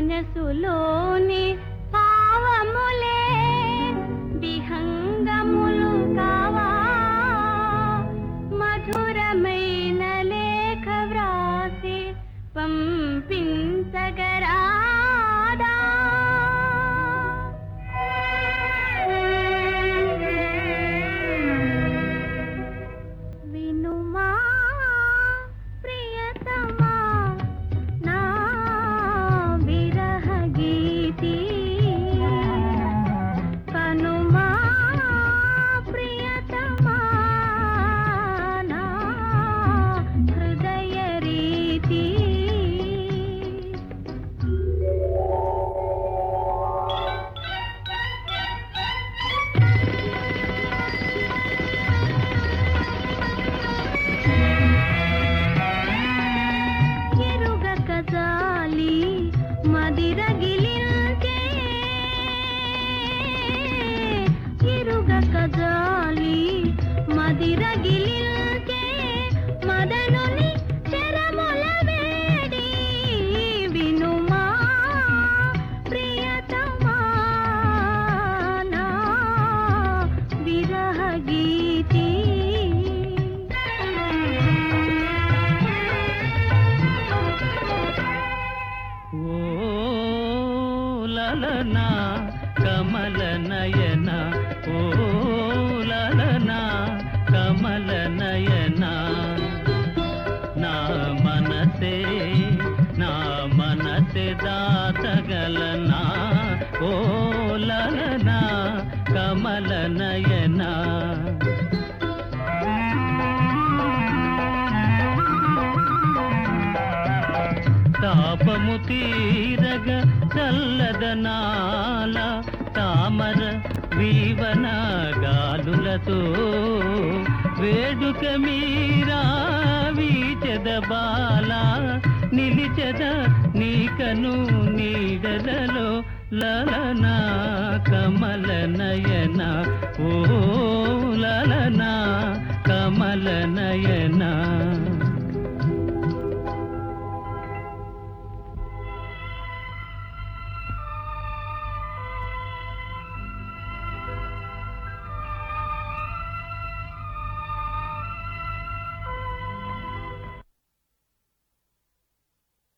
మనసులోని భావములే విహంగములు కావా, మధురమైన లేఖ వ్రాసి పంపించగరాదా. వినుమా ప్రియతమా నా విరహ గీతి, కనుమా ప్రియతమా నా హృదయ రీతి. ఎరుగక జాలి మదిరగిలించే, ఎరుగక జాలి మదిరగిలించే మదనుని శరముల వేడి. వినుమా ప్రియతమా నా విరహ గీతి. ఓ లలనా కమల నయన, ఓ లలనా కమల నయన, నా మనసే దాతగలనా, ఓ లలనా కమల నయన. తాపము తీరగ చల్లదనాల తామర వీవన గాలులతో వేడుక మీరా వీచెద బాల, నిలిచెద నీకను నీడలలో లలనా కమల నయన, ఓ లలనా కమల నయన.